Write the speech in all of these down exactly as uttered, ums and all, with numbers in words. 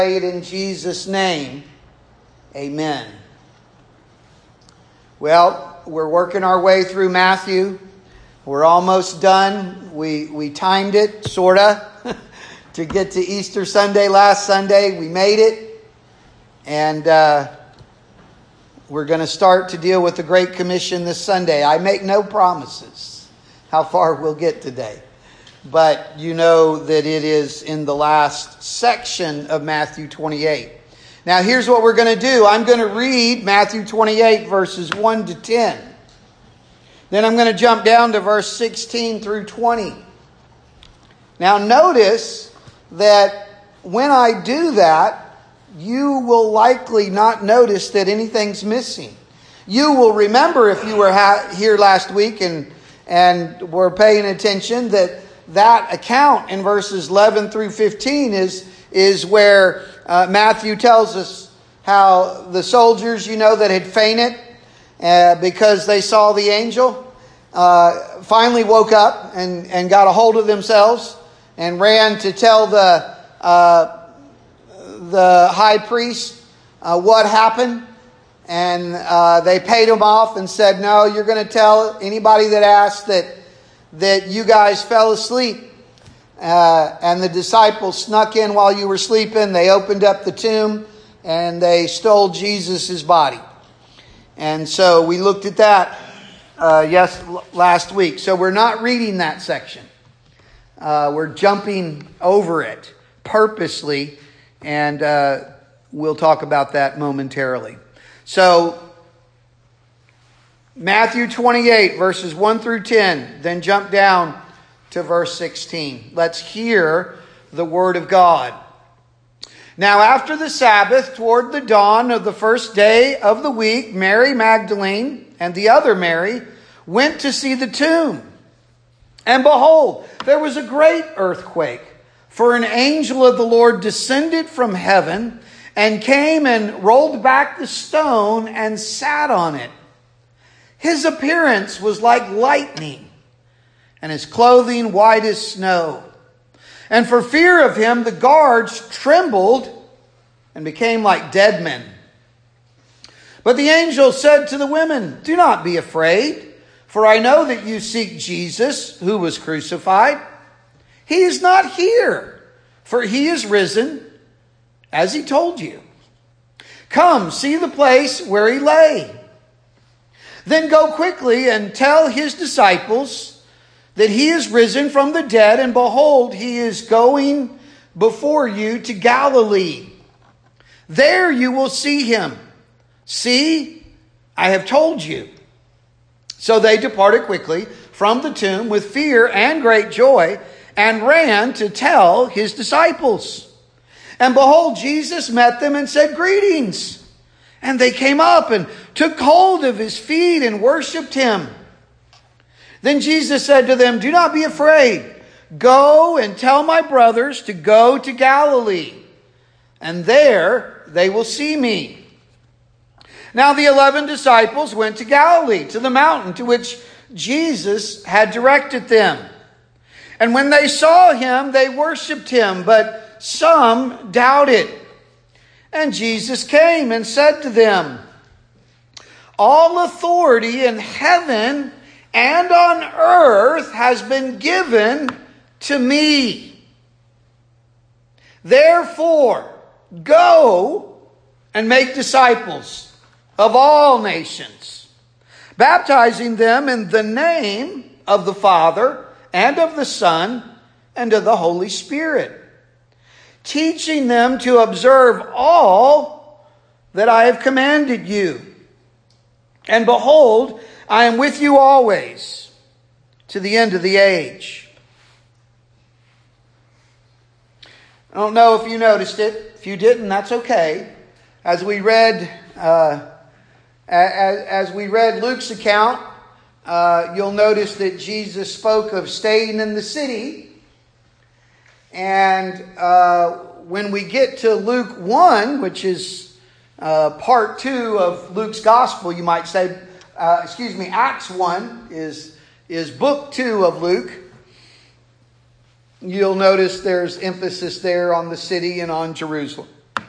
Pray it in Jesus' name. Amen. Well, we're working our way through Matthew. We're almost done. We we timed it, sorta, to get to Easter Sunday last Sunday. We made it. And uh, we're going to start to deal with the Great Commission this Sunday. I make no promises how far we'll get today. But you know that it is in the last section of Matthew twenty-eight. Now here's what we're going to do. I'm going to read Matthew twenty-eight verses one to ten. Then I'm going to jump down to verse sixteen through twenty. Now notice that when I do that, you will likely not notice that anything's missing. You will remember, if you were ha- here last week and, and were paying attention, that that account in verses eleven through fifteen is, is where uh, Matthew tells us how the soldiers, you know, that had fainted uh, because they saw the angel, uh, finally woke up and, and got a hold of themselves and ran to tell the uh, the high priest uh, what happened. And uh, they paid him off and said, no, you're going to tell anybody that asks that that you guys fell asleep. Uh, and the disciples snuck in while you were sleeping. They opened up the tomb and they stole Jesus' body. And so we looked at that uh, yes last week. So we're not reading that section. Uh, we're jumping over it purposely. And uh, we'll talk about that momentarily. So Matthew twenty-eight, verses one through ten, then jump down to verse sixteen. Let's hear the word of God. Now after the Sabbath, toward the dawn of the first day of the week, Mary Magdalene and the other Mary went to see the tomb. And behold, there was a great earthquake, for an angel of the Lord descended from heaven and came and rolled back the stone and sat on it. His appearance was like lightning, and his clothing white as snow. And for fear of him, the guards trembled and became like dead men. But the angel said to the women, do not be afraid, for I know that you seek Jesus, who was crucified. He is not here, for he is risen, as he told you. Come, see the place where he lay. Then go quickly and tell his disciples that he is risen from the dead, and behold, he is going before you to Galilee. There you will see him. See, I have told you. So they departed quickly from the tomb with fear and great joy, and ran to tell his disciples. And behold, Jesus met them and said, greetings. And they came up and took hold of his feet and worshipped him. Then Jesus said to them, do not be afraid. Go and tell my brothers to go to Galilee, and there they will see me. Now the eleven disciples went to Galilee, to the mountain to which Jesus had directed them. And when they saw him, they worshipped him, but some doubted. And Jesus came and said to them, all authority in heaven and on earth has been given to me. Therefore, go and make disciples of all nations, baptizing them in the name of the Father and of the Son and of the Holy Spirit, teaching them to observe all that I have commanded you. And behold, I am with you always to the end of the age. I don't know if you noticed it. If you didn't, that's okay. As we read, uh, as, as we read Luke's account, uh, you'll notice that Jesus spoke of staying in the city. And uh, when we get to Luke one, which is uh, part two of Luke's gospel, you might say, uh, excuse me, Acts one is, is book two of Luke. You'll notice there's emphasis there on the city and on Jerusalem.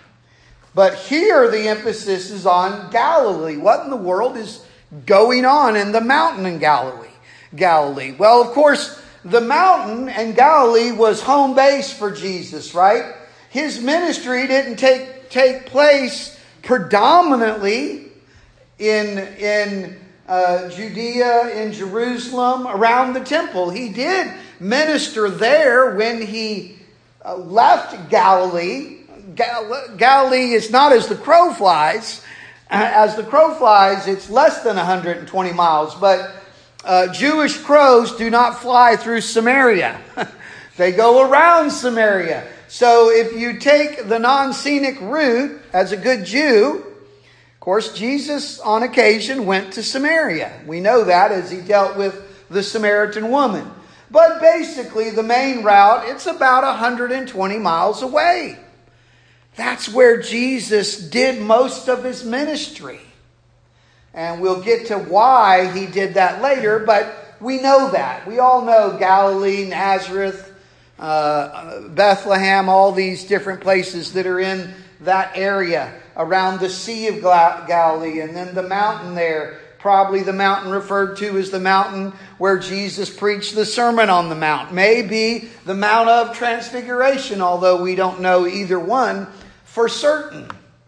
But here the emphasis is on Galilee. What in the world is going on in the mountain in Galilee? Galilee. Well, of course, the mountain and Galilee was home base for Jesus, right? His ministry didn't take, take place predominantly in, in uh, Judea, in Jerusalem, around the temple. He did minister there when he uh, left Galilee. Gal- Galilee is not as the crow flies. As the crow flies, it's less than one hundred twenty miles. But uh, Jewish crows do not fly through Samaria. They go around Samaria. So if you take the non-scenic route as a good Jew, of course, Jesus on occasion went to Samaria. We know that as he dealt with the Samaritan woman. But basically, the main route, it's about one hundred twenty miles away. That's where Jesus did most of his ministry. And we'll get to why he did that later, but we know that. We all know Galilee, Nazareth, uh, Bethlehem, all these different places that are in that area around the Sea of Galilee, and then the mountain there. Probably the mountain referred to as the mountain where Jesus preached the Sermon on the Mount. Maybe the Mount of Transfiguration, although we don't know either one for certain.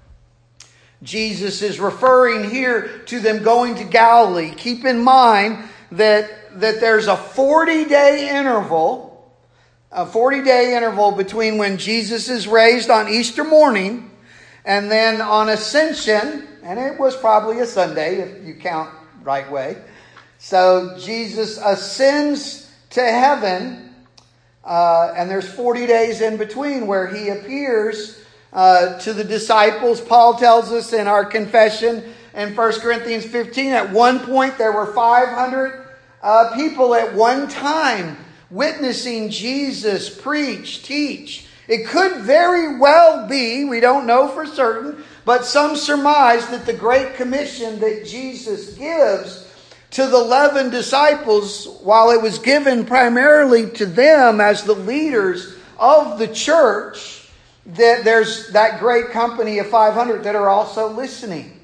Jesus is referring here to them going to Galilee. Keep in mind that, that there's a forty-day interval, a forty-day interval between when Jesus is raised on Easter morning and then on Ascension, and it was probably a Sunday if you count right way. So Jesus ascends to heaven, uh, and there's forty days in between where he appears uh, to the disciples. Paul tells us in our confession in First Corinthians fifteen, at one point there were five hundred uh, people at one time witnessing Jesus preach, teach. It could very well be, we don't know for certain, but some surmise that the Great Commission that Jesus gives to the eleven disciples, while it was given primarily to them as the leaders of the church, that there's that great company of five hundred that are also listening.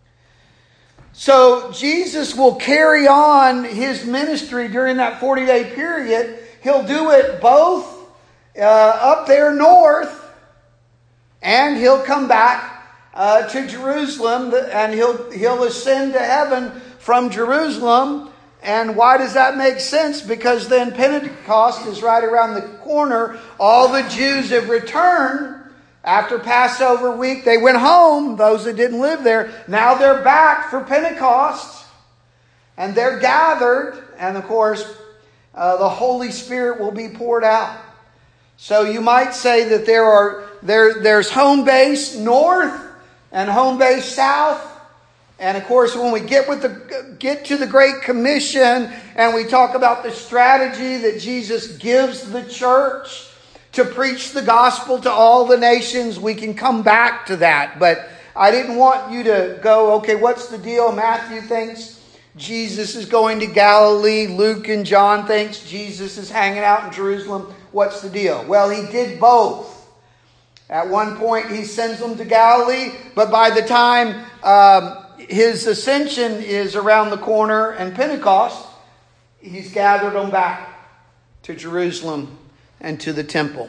So Jesus will carry on his ministry during that forty-day period. He'll do it both uh, up there north, and he'll come back uh, to Jerusalem, and he'll he'll ascend to heaven from Jerusalem. And why does that make sense? Because then Pentecost is right around the corner. All the Jews have returned after Passover week. They went home, those that didn't live there. Now they're back for Pentecost, and they're gathered, and of course uh, the Holy Spirit will be poured out. So you might say that there are there there's home base north and home base south. And of course, when we get with the get to the Great Commission and we talk about the strategy that Jesus gives the church to preach the gospel to all the nations, we can come back to that. But I didn't want you to go, okay, what's the deal? Matthew thinks Jesus is going to Galilee. Luke and John thinks Jesus is hanging out in Jerusalem. What's the deal? Well, he did both. At one point, he sends them to Galilee, but by the time um, his ascension is around the corner and Pentecost, he's gathered them back to Jerusalem and to the temple.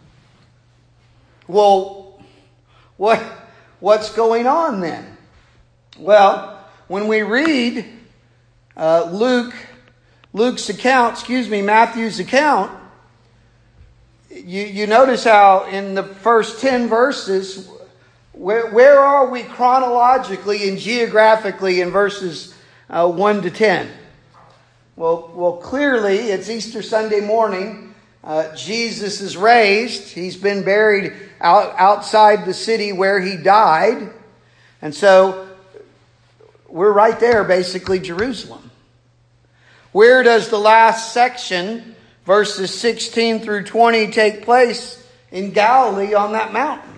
Well, what what's going on then? Well, when we read uh, Luke Luke's account, excuse me, Matthew's account, you, you notice how in the first ten verses, where, where are we chronologically and geographically in verses uh, one to ten? Well, well, clearly it's Easter Sunday morning. Uh, Jesus is raised. He's been buried out, outside the city where he died. And so we're right there, basically Jerusalem. Where does the last section, verses sixteen through twenty, take place? In Galilee on that mountain.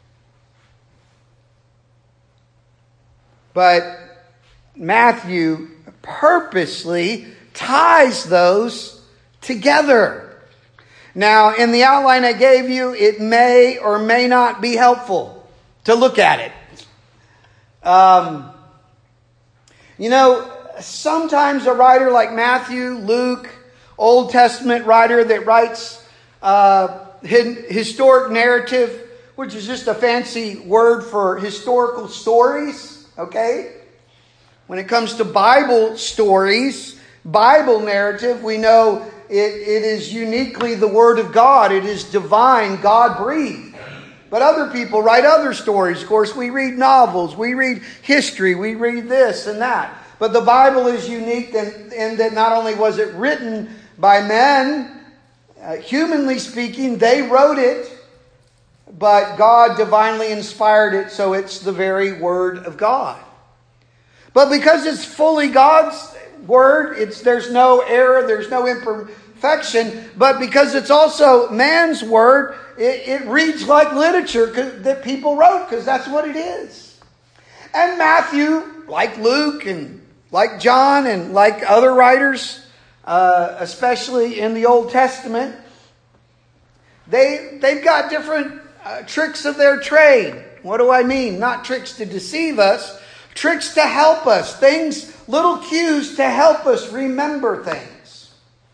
But Matthew purposely ties those together. Now, in the outline I gave you, it may or may not be helpful to look at it. Um, you know, sometimes a writer like Matthew, Luke, Old Testament writer that writes uh, historic narrative, which is just a fancy word for historical stories, okay? When it comes to Bible stories, Bible narrative, we know it, it is uniquely the Word of God. It is divine, God-breathed. But other people write other stories. Of course, we read novels, we read history, we read this and that. But the Bible is unique in, in that not only was it written by men, uh, humanly speaking, they wrote it, but God divinely inspired it, so it's the very Word of God. But because it's fully God's Word, it's there's no error, there's no imperfection, but because it's also man's Word, it, it reads like literature that people wrote, because that's what it is. And Matthew, like Luke and like John and like other writers, uh, especially in the Old Testament, they, they've got different uh, tricks of their trade. What do I mean? Not tricks to deceive us, tricks to help us, things, little cues to help us remember things.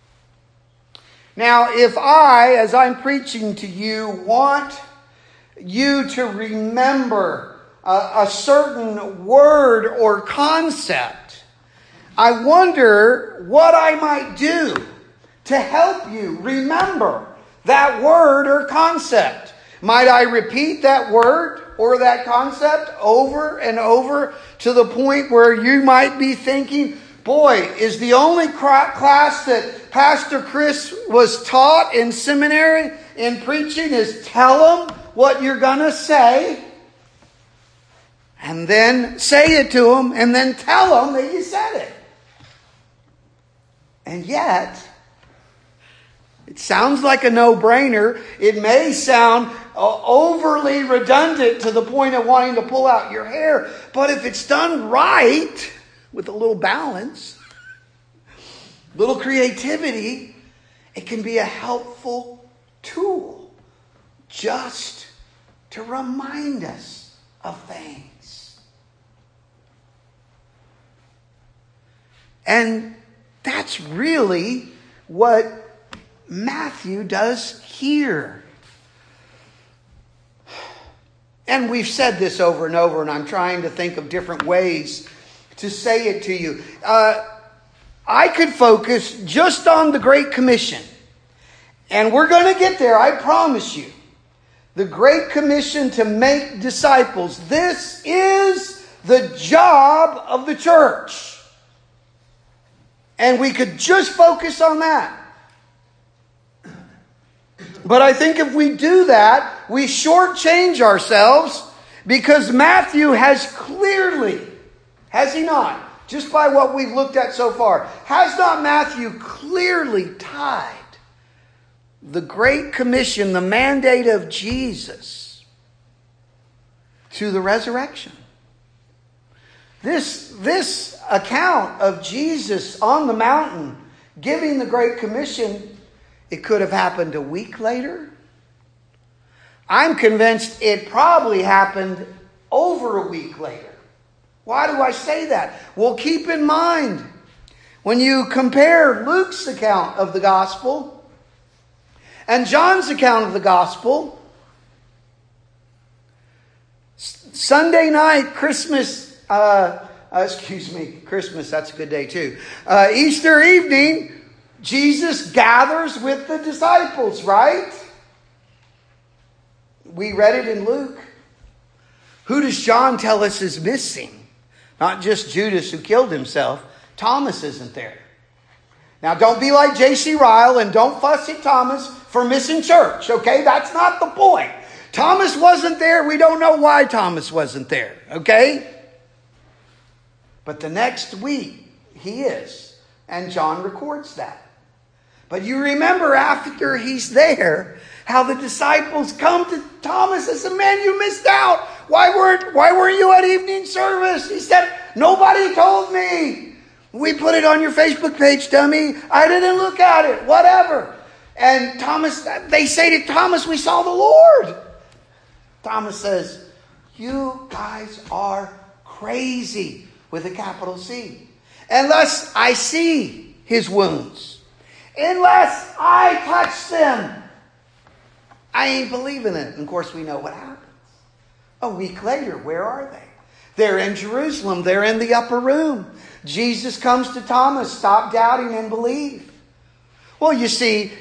Now, if I, as I'm preaching to you, want you to remember a, a certain word or concept, I wonder what I might do to help you remember that word or concept. Might I repeat that word or that concept over and over to the point where you might be thinking, boy, is the only class that Pastor Chris was taught in seminary in preaching is tell them what you're going to say, and then say it to them, and then tell them that you said it. And yet, it sounds like a no-brainer. It may sound overly redundant to the point of wanting to pull out your hair. But if it's done right, with a little balance, little creativity, it can be a helpful tool just to remind us of things. And that's really what Matthew does here. And we've said this over and over, and I'm trying to think of different ways to say it to you. Uh, I could focus just on the Great Commission. And we're going to get there, I promise you. The Great Commission to make disciples. This is the job of the church. And we could just focus on that. But I think if we do that, we shortchange ourselves, because Matthew has clearly, has he not, just by what we've looked at so far, has not Matthew clearly tied the Great Commission, the mandate of Jesus, to the resurrection? This, this account of Jesus on the mountain giving the Great Commission, it could have happened a week later. I'm convinced it probably happened over a week later. Why do I say that? Well, keep in mind, when you compare Luke's account of the gospel and John's account of the gospel, Sunday night, Christmas, uh, uh, excuse me, Christmas, that's a good day too. Uh, Easter evening, Jesus gathers with the disciples, right? We read it in Luke. Who does John tell us is missing? Not just Judas who killed himself. Thomas isn't there. Now don't be like J C Ryle and don't fuss at Thomas for missing church, okay? That's not the point. Thomas wasn't there. We don't know why Thomas wasn't there, okay? But the next week, he is. And John records that. But you remember after he's there, how the disciples come to Thomas and say, man, you missed out. Why weren't, why weren't you at evening service? He said, nobody told me. We put it on your Facebook page, dummy. I didn't look at it. Whatever. And Thomas, they say to Thomas, we saw the Lord. Thomas says, You guys are crazy, with a capital C. Unless I see his wounds. Unless I touch them. I ain't believing it. And of course, we know what happens. A week later, where are they? They're in Jerusalem. They're in the upper room. Jesus comes to Thomas, stop doubting and believe. Well, you see,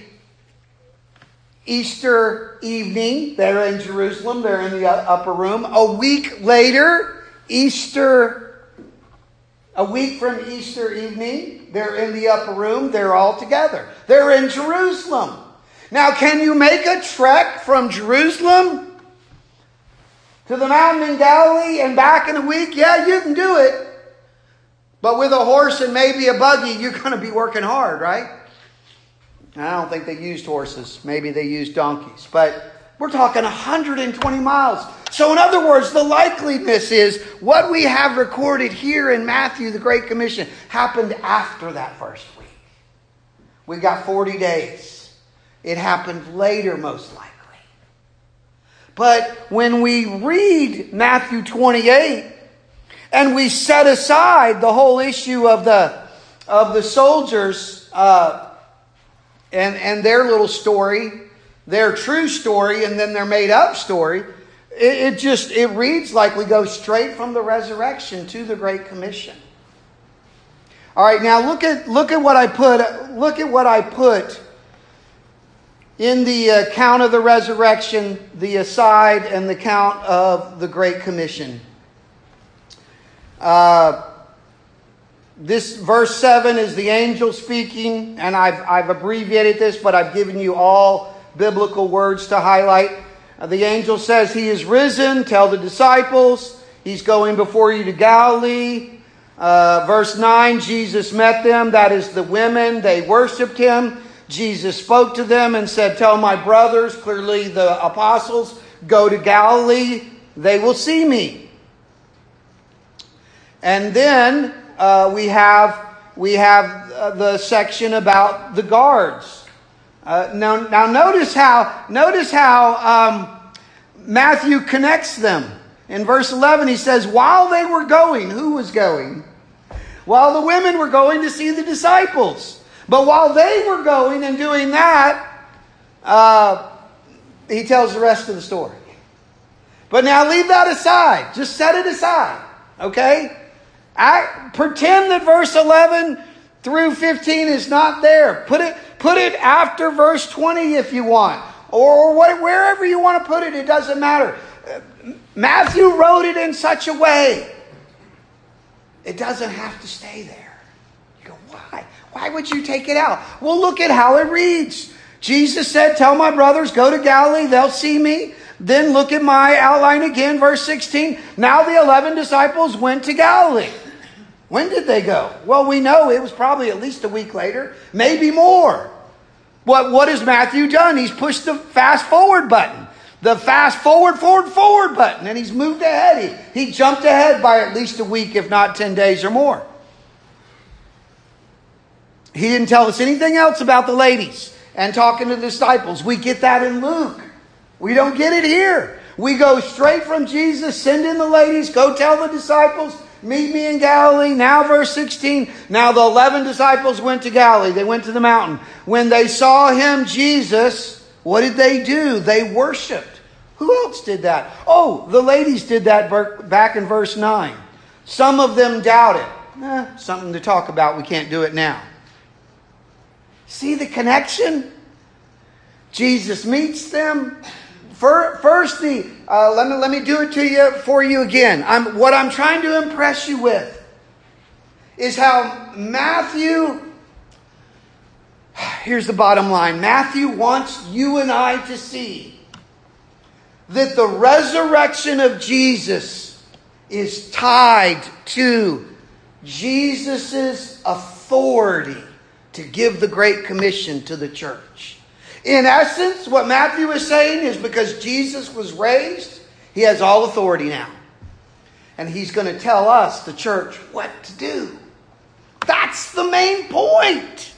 Easter evening, they're in Jerusalem. They're in the upper room. A week later, Easter A week from Easter evening, they're in the upper room. They're all together. They're in Jerusalem. Now, can you make a trek from Jerusalem to the mountain in Galilee and back in a week? Yeah, you can do it. But with a horse and maybe a buggy, you're going to be working hard, right? I don't think they used horses. Maybe they used donkeys. But we're talking one hundred twenty miles. So in other words, the likeliness is what we have recorded here in Matthew, the Great Commission, happened after that first week. We got forty days. It happened later, most likely. But when we read Matthew twenty-eight and we set aside the whole issue of the of the soldiers uh, and and their little story, their true story, and then their made up story, it, it just it reads like we go straight from the resurrection to the Great Commission. All right, now look at look at what I put. Look at what I put in the account of the resurrection, the aside, and the count of the Great Commission. Uh, this verse seven is the angel speaking, and I've, I've abbreviated this, but I've given you all biblical words to highlight. Uh, the angel says, "He is risen, tell the disciples. He's going before you to Galilee." Uh, verse nine, Jesus met them, that is the women. They worshiped him. Jesus spoke to them and said, "Tell my brothers," clearly the apostles, "go to Galilee. They will see me." And then uh, we have we have uh, the section about the guards. Uh, now, now notice how notice how um, Matthew connects them. In verse eleven, he says, "While they were going," who was going? While the women were going to see the disciples. But while they were going and doing that, uh, he tells the rest of the story. But now leave that aside. Just set it aside. Okay? I, pretend that verse eleven through fifteen is not there. Put it, put it after verse twenty if you want. Or what, wherever you want to put it, it doesn't matter. Matthew wrote it in such a way. It doesn't have to stay there. You go, why? Why would you take it out? Well, look at how it reads. Jesus said, "Tell my brothers, go to Galilee, they'll see me." Then look at my outline again, verse sixteen. "Now the eleven disciples went to Galilee." When did they go? Well, we know it was probably at least a week later, maybe more. What, what has Matthew done? He's pushed the fast forward button. The fast forward, forward, forward button. And he's moved ahead. He, he jumped ahead by at least a week, if not ten days or more. He didn't tell us anything else about the ladies and talking to the disciples. We get that in Luke. We don't get it here. We go straight from Jesus, send in the ladies, go tell the disciples, meet me in Galilee. Now verse sixteen, now the eleven disciples went to Galilee. They went to the mountain. When they saw him, Jesus, what did they do? They worshiped. Who else did that? Oh, the ladies did that back in verse nine. Some of them doubted. Eh, something to talk about. We can't do it now. See the connection? Jesus meets them. First, the uh, let me let me do it to you for you again. I'm what I'm trying to impress you with is how Matthew. Here's the bottom line. Matthew wants you and I to see that the resurrection of Jesus is tied to Jesus' authority to give the Great Commission to the church. In essence, what Matthew is saying is because Jesus was raised, he has all authority now. And he's going to tell us, the church, what to do. That's the main point.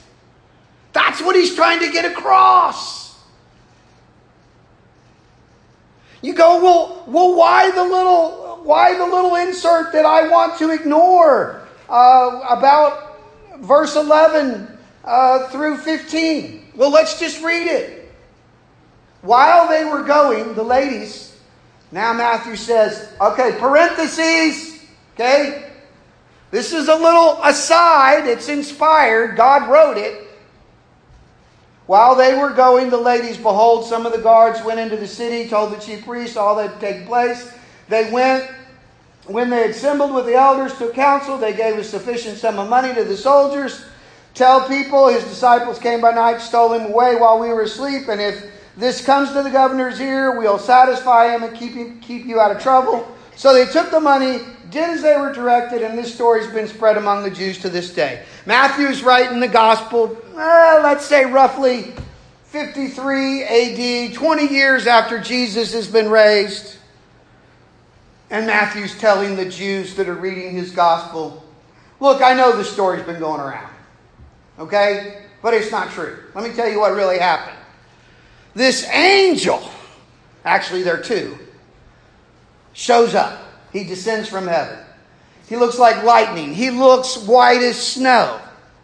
That's what he's trying to get across. You go, well, well, why the little, why the little insert that I want to ignore uh, about verse eleven uh, through fifteen? Well, let's just read it. While they were going, the ladies, now Matthew says, okay, parentheses, okay? This is a little aside. It's inspired. God wrote it. While they were going, the ladies, behold, some of the guards went into the city, told the chief priests all that had taken place. They went, when they had assembled with the elders, took counsel. They gave a sufficient sum of money to the soldiers. Tell people his disciples came by night, stole him away while we were asleep. And if this comes to the governor's ear, we'll satisfy him and keep you, keep you out of trouble. So they took the money, did as they were directed, and this story's been spread among the Jews to this day. Matthew's writing the gospel, uh, let's say roughly fifty-three A D, twenty years after Jesus has been raised. And Matthew's telling the Jews that are reading his gospel, look, I know the story's been going around, okay? But it's not true. Let me tell you what really happened. This angel, actually there are two, shows up. He descends from heaven. He looks like lightning. He looks white as snow.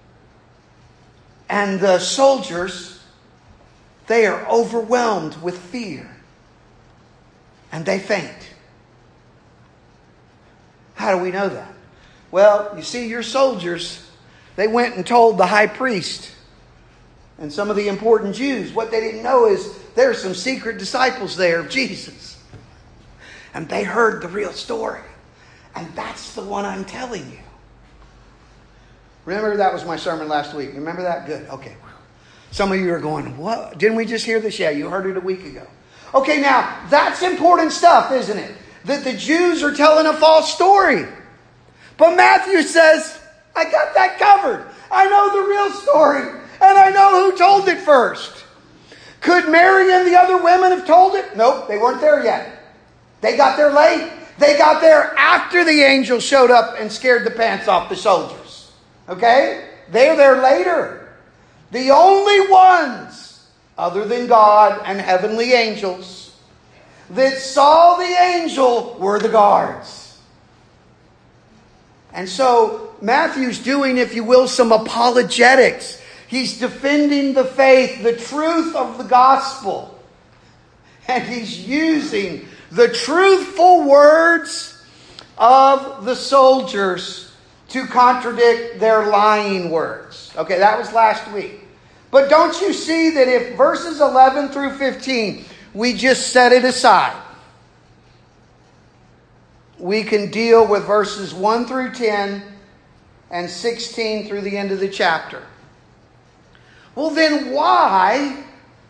And the soldiers, they are overwhelmed with fear. And they faint. How do we know that? Well, you see, your soldiers, they went and told the high priest and some of the important Jews. What they didn't know is there are some secret disciples there of Jesus. And they heard the real story. And that's the one I'm telling you. Remember, that was my sermon last week. Remember that? Good. Okay. Some of you are going, what? Didn't we just hear this? Yeah, you heard it a week ago. Okay, now, that's important stuff, isn't it? That the Jews are telling a false story. But Matthew says, I got that covered. I know the real story. And I know who told it first. Could Mary and the other women have told it? Nope, they weren't there yet. They got there late. They got there after the angel showed up and scared the pants off the soldiers. Okay? They're there later. The only ones, other than God and heavenly angels, that saw the angel were the guards. And so Matthew's doing, if you will, some apologetics. He's defending the faith, the truth of the gospel. And he's using the truthful words of the soldiers to contradict their lying words. Okay, that was last week. But don't you see that if verses eleven through fifteen, we just set it aside, we can deal with verses one through ten and sixteen through the end of the chapter. Well, then why...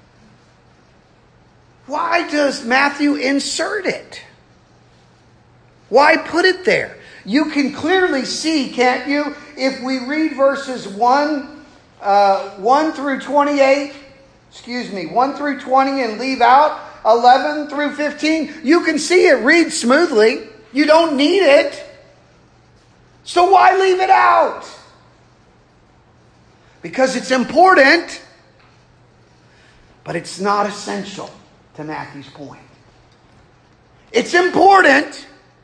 Why does Matthew insert it? Why put it there? You can clearly see, can't you? If we read verses one, uh, one through twenty-eight, excuse me, one through twenty and leave out eleven through fifteen, you can see it reads smoothly. You don't need it. So why leave it out? Because it's important, but it's not essential to Matthew's point. It's important.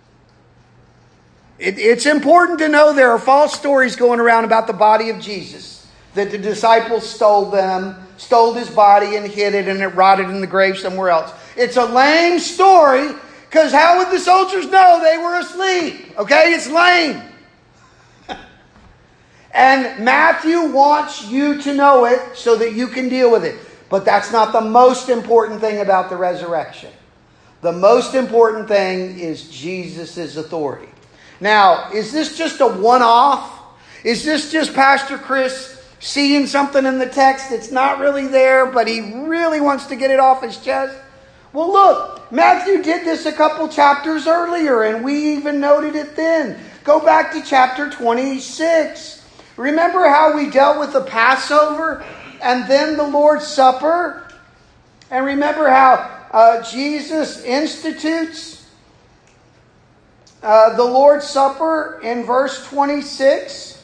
It, it's important to know there are false stories going around about the body of Jesus. That the disciples stole them, stole his body and hid it, and it rotted in the grave somewhere else. It's a lame story, because how would the soldiers know they were asleep? Okay, it's lame. And Matthew wants you to know it so that you can deal with it. But that's not the most important thing about the resurrection. The most important thing is Jesus' authority. Now, is this just a one-off? Is this just Pastor Chris seeing something in the text that's not really there, but he really wants to get it off his chest? Well, look, Matthew did this a couple chapters earlier, and we even noted it then. Go back to chapter twenty-six. Remember how we dealt with the Passover and then the Lord's Supper? And remember how uh, Jesus institutes uh, the Lord's Supper in verse twenty-six?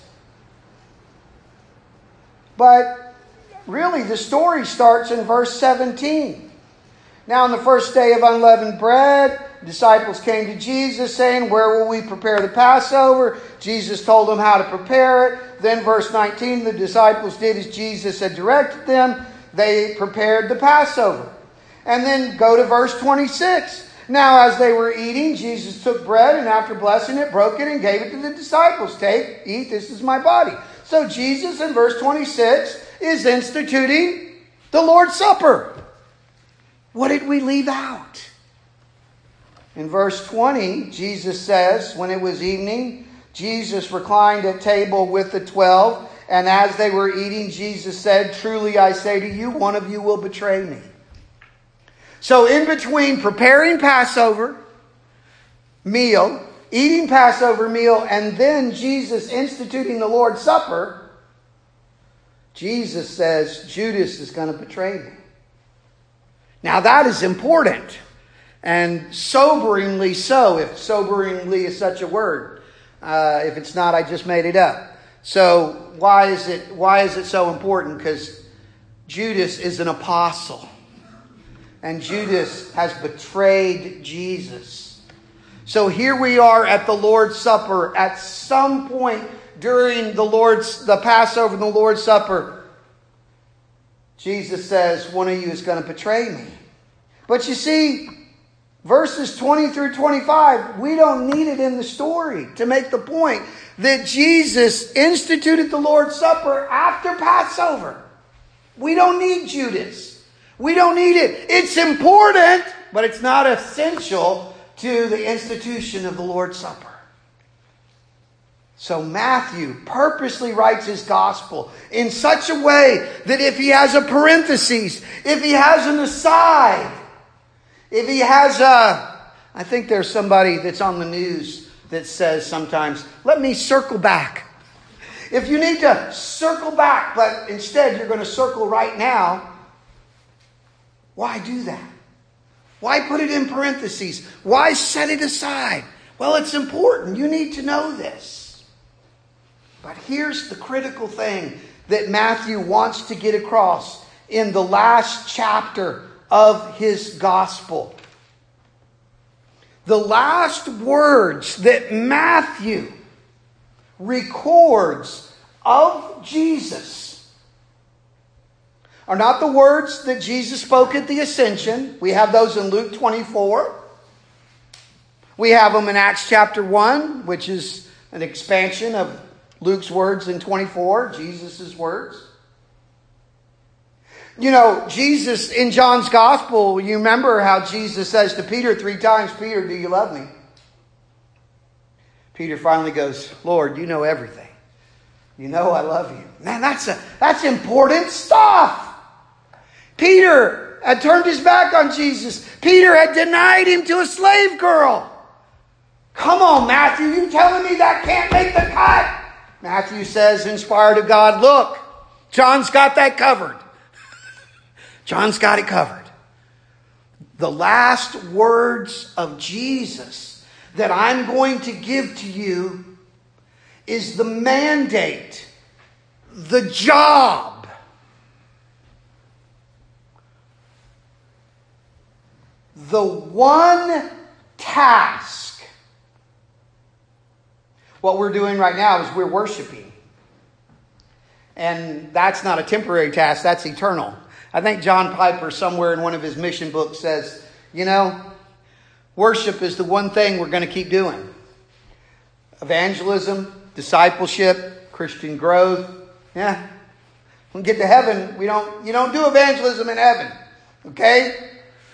But really the story starts in verse seventeen. Now on the first day of unleavened bread, the disciples came to Jesus saying, where will we prepare the Passover? Jesus told them how to prepare it. Then verse nineteen, the disciples did as Jesus had directed them. They prepared the Passover. And then go to verse twenty-six. Now as they were eating, Jesus took bread and after blessing it, broke it and gave it to the disciples. Take, eat, this is my body. So Jesus in verse twenty-six is instituting the Lord's Supper. What did we leave out? In verse twenty, Jesus says, when it was evening, Jesus reclined at table with the twelve. And as they were eating, Jesus said, truly I say to you, one of you will betray me. So in between preparing Passover meal, eating Passover meal, and then Jesus instituting the Lord's Supper, Jesus says, Judas is going to betray me. Now that is important, and soberingly so, if soberingly is such a word. Uh, if it's not, I just made it up. So why is it why is it so important? Because Judas is an apostle, and Judas has betrayed Jesus. So here we are at the Lord's Supper. At some point during the Lord's the Passover and the Lord's Supper, Jesus says, one of you is going to betray me. But you see, verses twenty through twenty-five, we don't need it in the story to make the point that Jesus instituted the Lord's Supper after Passover. We don't need Judas. We don't need it. It's important, but it's not essential to the institution of the Lord's Supper. So Matthew purposely writes his gospel in such a way that if he has a parenthesis, if he has an aside, if he has a, I think there's somebody that's on the news that says sometimes, let me circle back. If you need to circle back, but instead you're going to circle right now, why do that? Why put it in parentheses? Why set it aside? Well, it's important. You need to know this. But here's the critical thing that Matthew wants to get across in the last chapter of his gospel. The last words that Matthew records of Jesus are not the words that Jesus spoke at the Ascension. We have those in Luke twenty-four. We have them in Acts chapter one, which is an expansion of Luke's words in twenty-four, Jesus' words. You know, Jesus in John's gospel, you remember how Jesus says to Peter three times, Peter, do you love me? Peter finally goes, Lord, you know everything. You know I love you. Man, that's a, that's important stuff. Peter had turned his back on Jesus. Peter had denied him to a slave girl. Come on, Matthew, you telling me that can't make the cut? Matthew says, inspired of God, look, John's got that covered. John's got it covered. The last words of Jesus that I'm going to give to you is the mandate, the job, the one task. What we're doing right now is we're worshiping. And that's not a temporary task, that's eternal. I think John Piper somewhere in one of his mission books says, you know, worship is the one thing we're going to keep doing. Evangelism, discipleship, Christian growth. Yeah. When we get to heaven, we don't you don't do evangelism in heaven. Okay?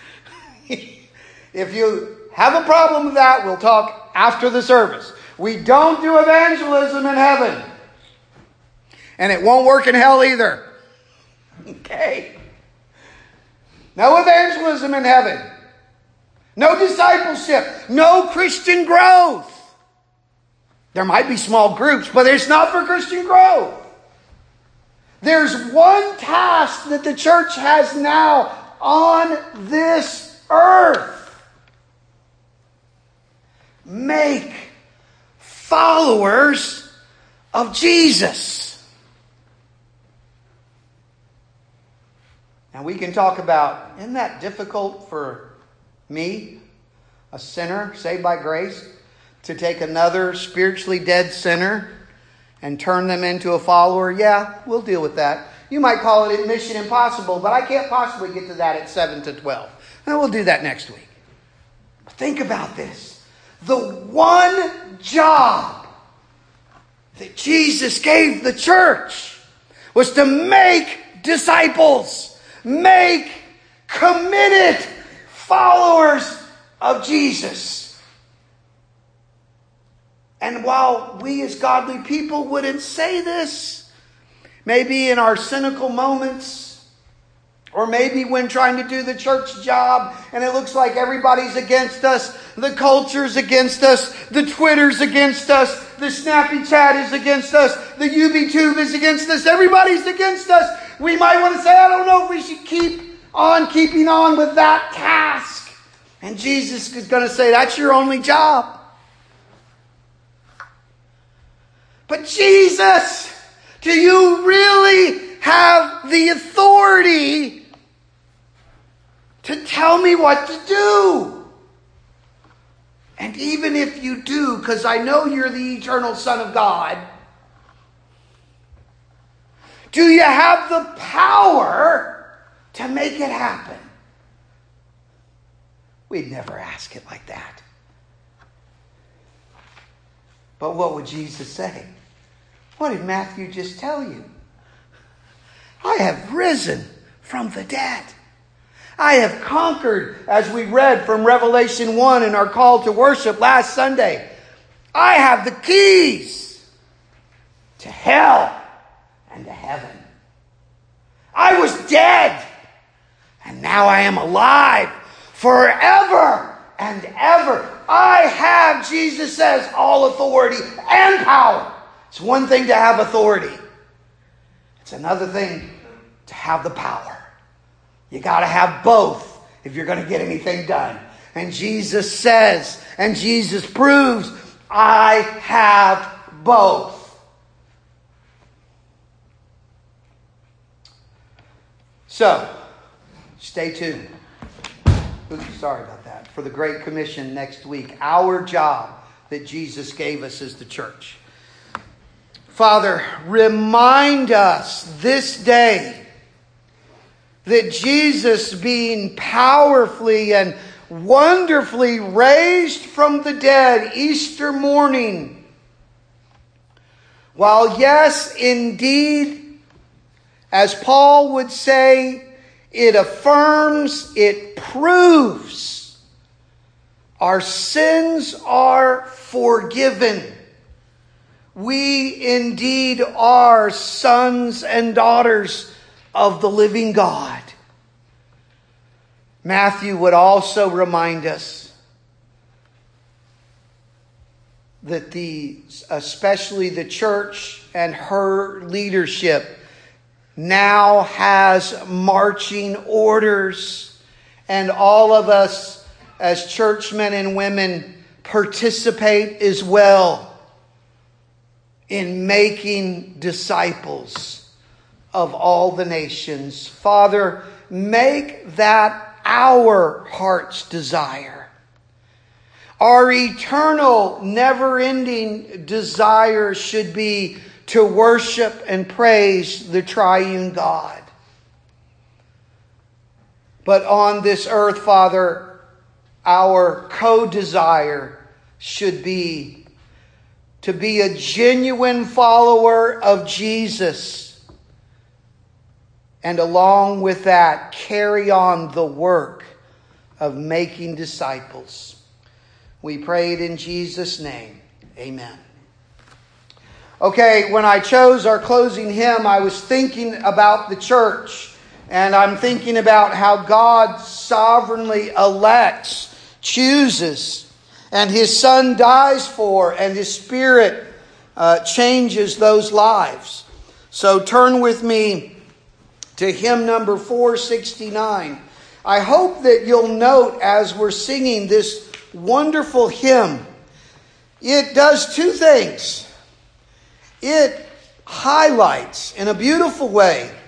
If you have a problem with that, we'll talk after the service. We don't do evangelism in heaven. And it won't work in hell either. Okay? No evangelism in heaven. No discipleship. No Christian growth. There might be small groups, but it's not for Christian growth. There's one task that the church has now on this earth. Make followers of Jesus. And we can talk about, isn't that difficult for me, a sinner saved by grace, to take another spiritually dead sinner and turn them into a follower? Yeah, we'll deal with that. You might call it Mission Impossible, but I can't possibly get to that at seven to twelve. And we'll do that next week. Think about this. The one job that Jesus gave the church was to make disciples, make committed followers of Jesus. And while we as godly people wouldn't say this, maybe in our cynical moments, or maybe when trying to do the church job and it looks like everybody's against us, the culture's against us, the Twitter's against us, the Snappy Chat is against us, the UbiTube is against us, everybody's against us, we might want to say, I don't know if we should keep on keeping on with that task. And Jesus is going to say, that's your only job. But Jesus, do you really have the authority to tell me what to do? And even if you do, because I know you're the eternal Son of God, do you have the power to make it happen? We'd never ask it like that. But what would Jesus say? What did Matthew just tell you? I have risen from the dead. I have conquered, as we read from Revelation one in our call to worship last Sunday. I have the keys to hell and to heaven. I was dead, and now I am alive forever and ever. I have, Jesus says, all authority and power. It's one thing to have authority. It's another thing to have the power. You got to have both if you're going to get anything done. And Jesus says, and Jesus proves, I have both. So, stay tuned. Oops, sorry about that. For the Great Commission next week. Our job that Jesus gave us as the church. Father, remind us this day that Jesus, being powerfully and wonderfully raised from the dead Easter morning, while yes, indeed, as Paul would say, it affirms, it proves our sins are forgiven. We indeed are sons and daughters of the living God. Matthew would also remind us that the, especially the church and her leadership now has marching orders, and all of us as churchmen and women participate as well in making disciples of all the nations. Father, make that our heart's desire. Our eternal, never-ending desire should be to worship and praise the triune God. But on this earth, Father, our co-desire should be to be a genuine follower of Jesus. And along with that, carry on the work of making disciples. We pray it in Jesus' name. Amen. Okay, when I chose our closing hymn, I was thinking about the church. And I'm thinking about how God sovereignly elects, chooses, and His Son dies for, and His Spirit uh, changes those lives. So turn with me to hymn number four sixty-nine. I hope that you'll note as we're singing this wonderful hymn, it does two things. It highlights in a beautiful way